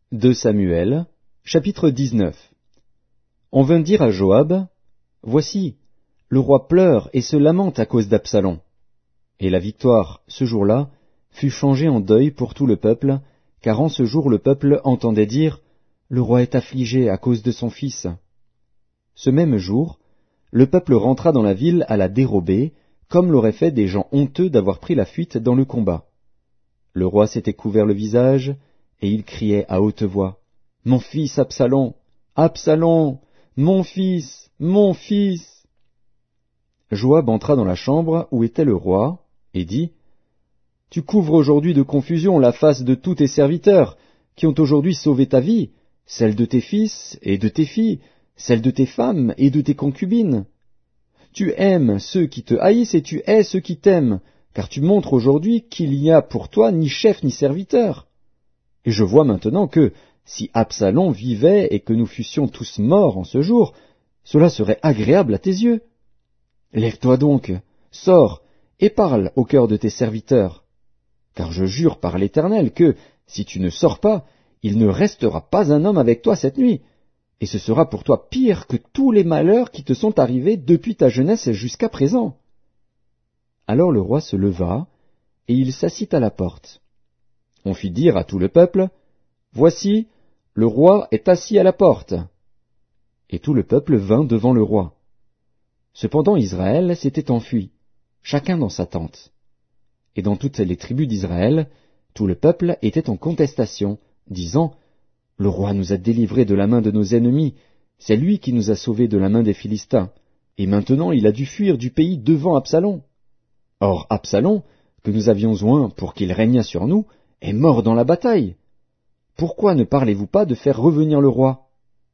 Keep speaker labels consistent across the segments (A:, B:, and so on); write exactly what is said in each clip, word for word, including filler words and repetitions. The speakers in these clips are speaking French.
A: deux Samuel, chapitre dix-neuf. On vint dire à Joab, « Voici, le roi pleure et se lamente à cause d'Absalom. » Et la victoire, ce jour-là, fut changée en deuil pour tout le peuple, car en ce jour le peuple entendait dire, « Le roi est affligé à cause de son fils. » Ce même jour, le peuple rentra dans la ville à la dérobée, comme l'auraient fait des gens honteux d'avoir pris la fuite dans le combat. Le roi s'était couvert le visage, et il criait à haute voix, « Mon fils Absalom! Absalom! Mon fils! Mon fils !» Joab entra dans la chambre où était le roi, et dit, « Tu couvres aujourd'hui de confusion la face de tous tes serviteurs, qui ont aujourd'hui sauvé ta vie, celle de tes fils et de tes filles, celle de tes femmes et de tes concubines. Tu aimes ceux qui te haïssent et tu hais ceux qui t'aiment, car tu montres aujourd'hui qu'il n'y a pour toi ni chef ni serviteur. Et je vois maintenant que, si Absalom vivait et que nous fussions tous morts en ce jour, cela serait agréable à tes yeux. Lève-toi donc, sors, et parle au cœur de tes serviteurs. Car je jure par l'Éternel que, si tu ne sors pas, il ne restera pas un homme avec toi cette nuit, et ce sera pour toi pire que tous les malheurs qui te sont arrivés depuis ta jeunesse jusqu'à présent. » Alors le roi se leva, et il s'assit à la porte. On fit dire à tout le peuple, « Voici, le roi est assis à la porte. » Et tout le peuple vint devant le roi. Cependant Israël s'était enfui, chacun dans sa tente. Et dans toutes les tribus d'Israël, tout le peuple était en contestation, disant, « Le roi nous a délivrés de la main de nos ennemis, c'est lui qui nous a sauvés de la main des Philistins, et maintenant il a dû fuir du pays devant Absalom. Or Absalom, que nous avions oint pour qu'il régnât sur nous, est mort dans la bataille. Pourquoi ne parlez-vous pas de faire revenir le roi ?»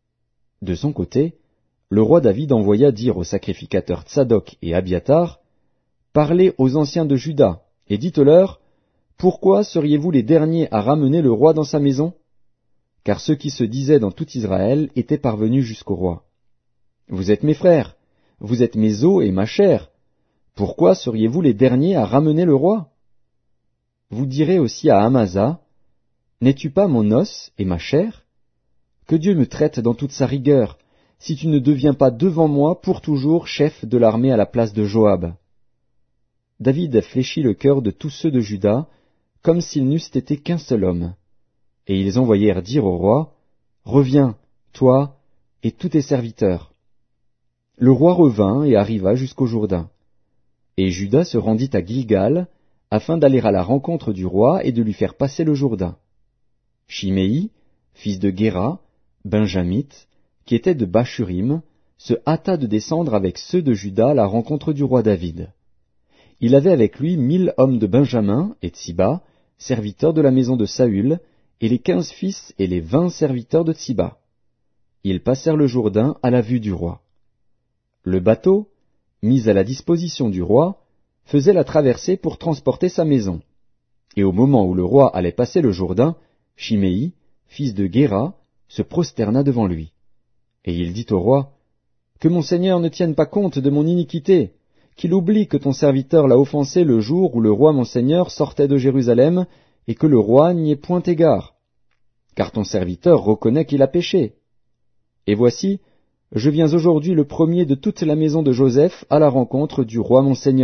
A: De son côté, le roi David envoya dire aux sacrificateurs Tsadok et Abiatar, « Parlez aux anciens de Juda, et dites-leur, « Pourquoi seriez-vous les derniers à ramener le roi dans sa maison ?» Car ceux qui se disaient dans tout Israël étaient parvenus jusqu'au roi. « Vous êtes mes frères, vous êtes mes os et ma chair. Pourquoi seriez-vous les derniers à ramener le roi ?» Vous direz aussi à Amasa, « N'es-tu pas mon os et ma chair? Que Dieu me traite dans toute sa rigueur, si tu ne deviens pas devant moi pour toujours chef de l'armée à la place de Joab. » David fléchit le cœur de tous ceux de Juda, comme s'ils n'eussent été qu'un seul homme. Et ils envoyèrent dire au roi, « Reviens, toi et tous tes serviteurs. » Le roi revint et arriva jusqu'au Jourdain. Et Juda se rendit à Gilgal, afin d'aller à la rencontre du roi et de lui faire passer le Jourdain. Chiméi, fils de Guéra, benjamite, qui était de Bachurim, se hâta de descendre avec ceux de Juda à la rencontre du roi David. Il avait avec lui mille hommes de Benjamin et Tsiba, serviteurs de la maison de Saül, et les quinze fils et les vingt serviteurs de Tsiba. Ils passèrent le Jourdain à la vue du roi. Le bateau, mis à la disposition du roi, faisait la traversée pour transporter sa maison. Et au moment où le roi allait passer le Jourdain, Chiméi, fils de Guéra, se prosterna devant lui. Et il dit au roi, « Que mon seigneur ne tienne pas compte de mon iniquité, qu'il oublie que ton serviteur l'a offensé le jour où le roi mon seigneur sortait de Jérusalem, et que le roi n'y ait point égard. Car ton serviteur reconnaît qu'il a péché. Et voici, je viens aujourd'hui le premier de toute la maison de Joseph à la rencontre du roi mon seigneur. »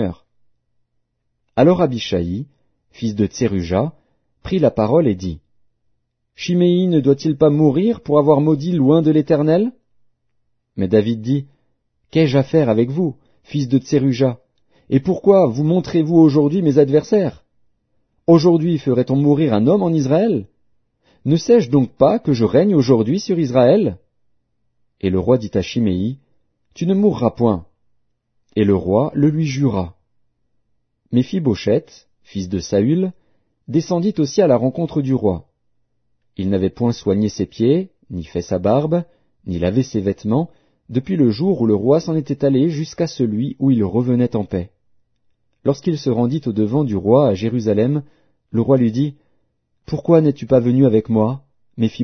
A: Alors Abishai, fils de Tseruja, prit la parole et dit, « Chiméi ne doit-il pas mourir pour avoir maudit loin de l'Éternel ?» Mais David dit, « Qu'ai-je à faire avec vous, fils de Tseruja, et pourquoi vous montrez-vous aujourd'hui mes adversaires? Aujourd'hui ferait-on mourir un homme en Israël? Ne sais-je donc pas que je règne aujourd'hui sur Israël? » Et le roi dit à Chiméi, « Tu ne mourras point. » Et le roi le lui jura. Méphibosheth, fils de Saül, descendit aussi à la rencontre du roi. Il n'avait point soigné ses pieds, ni fait sa barbe, ni lavé ses vêtements, depuis le jour où le roi s'en était allé jusqu'à celui où il revenait en paix. Lorsqu'il se rendit au-devant du roi à Jérusalem, le roi lui dit, « Pourquoi n'es-tu pas venu avec moi, Méphibosheth ?»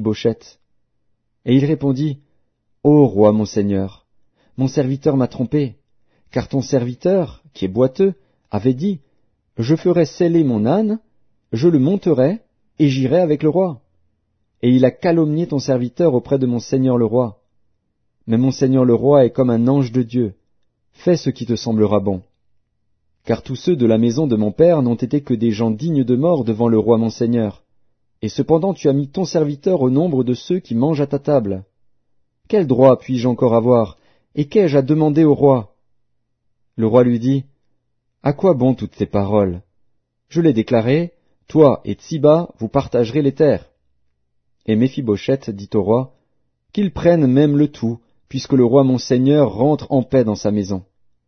A: Et il répondit, « Ô roi mon seigneur, mon serviteur m'a trompé, car ton serviteur, qui est boiteux, avait dit, « Je ferai seller mon âne, je le monterai, et j'irai avec le roi. » et il a calomnié ton serviteur auprès de mon seigneur le roi. Mais mon seigneur le roi est comme un ange de Dieu. Fais ce qui te semblera bon. Car tous ceux de la maison de mon père n'ont été que des gens dignes de mort devant le roi mon seigneur. Et cependant tu as mis ton serviteur au nombre de ceux qui mangent à ta table. Quel droit puis-je encore avoir, et qu'ai-je à demander au roi? Le roi lui dit, À quoi bon toutes tes paroles? Je l'ai déclaré, toi et Tsiba, vous partagerez les terres. Et Méphibosheth dit au roi, Qu'il prenne même le tout, puisque le roi mon seigneur rentre en paix dans sa maison.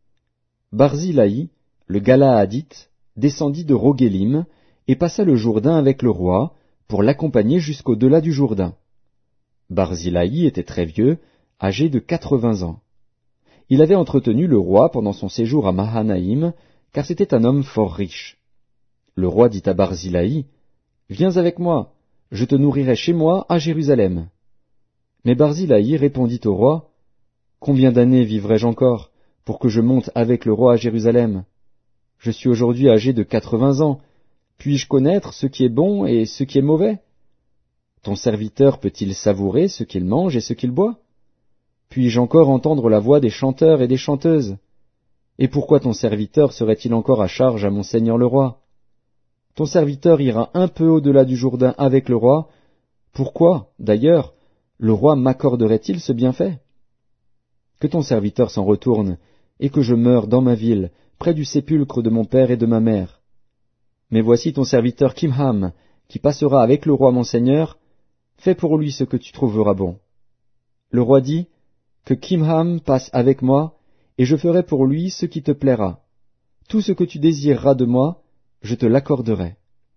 A: Barzillai, le Galaadite, descendit de Roguélim, et passa le Jourdain avec le roi, pour l'accompagner jusqu'au-delà du Jourdain. Barzillai était très vieux, âgé de quatre-vingts ans. Il avait entretenu le roi pendant son séjour à Mahanaïm, car c'était un homme fort riche. Le roi dit à Barzillai, Viens avec moi, je te nourrirai chez moi à Jérusalem. Mais Barzillai répondit au roi, Combien d'années vivrai-je encore, pour que je monte avec le roi à Jérusalem? Je suis aujourd'hui âgé de quatre-vingts ans, puis-je connaître ce qui est bon et ce qui est mauvais? Ton serviteur peut-il savourer ce qu'il mange et ce qu'il boit? Puis-je encore entendre la voix des chanteurs et des chanteuses? Et pourquoi ton serviteur serait-il encore à charge à mon seigneur le roi? Ton serviteur ira un peu au-delà du Jourdain avec le roi. Pourquoi, d'ailleurs, le roi m'accorderait-il ce bienfait? Que ton serviteur s'en retourne, et que je meure dans ma ville, près du sépulcre de mon père et de ma mère. Mais voici ton serviteur Kimham, qui passera avec le roi mon seigneur, fais pour lui ce que tu trouveras bon. Le roi dit, Que Kimham passe avec moi, et je ferai pour lui ce qui te plaira. Tout ce que tu désireras de moi, je te l'accorderai.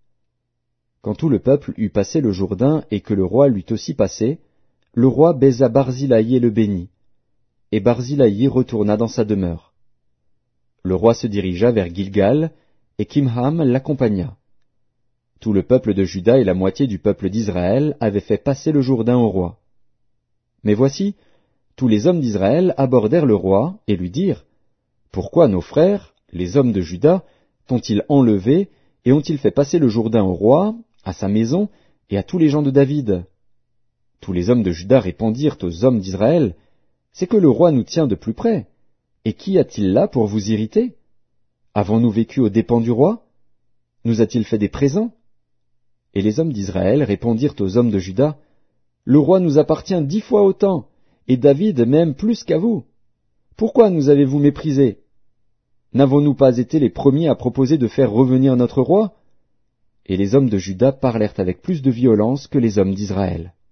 A: Quand tout le peuple eut passé le Jourdain et que le roi l'eut aussi passé, le roi baisa Barzillai et le bénit. Et Barzillai retourna dans sa demeure. Le roi se dirigea vers Gilgal, et Kimham l'accompagna. Tout le peuple de Juda et la moitié du peuple d'Israël avaient fait passer le Jourdain au roi. Mais voici, tous les hommes d'Israël abordèrent le roi et lui dirent, Pourquoi nos frères, les hommes de Juda, t'ont-ils enlevé et ont-ils fait passer le Jourdain au roi, à sa maison et à tous les gens de David? Tous les hommes de Juda répondirent aux hommes d'Israël, C'est que le roi nous tient de plus près. Et qui a-t-il là pour vous irriter? Avons-nous vécu aux dépens du roi? Nous a-t-il fait des présents? Et les hommes d'Israël répondirent aux hommes de Juda, Le roi nous appartient dix fois autant, et David même plus qu'à vous. Pourquoi nous avez-vous méprisés? N'avons-nous pas été les premiers à proposer de faire revenir notre roi? Et les hommes de Juda parlèrent avec plus de violence que les hommes d'Israël.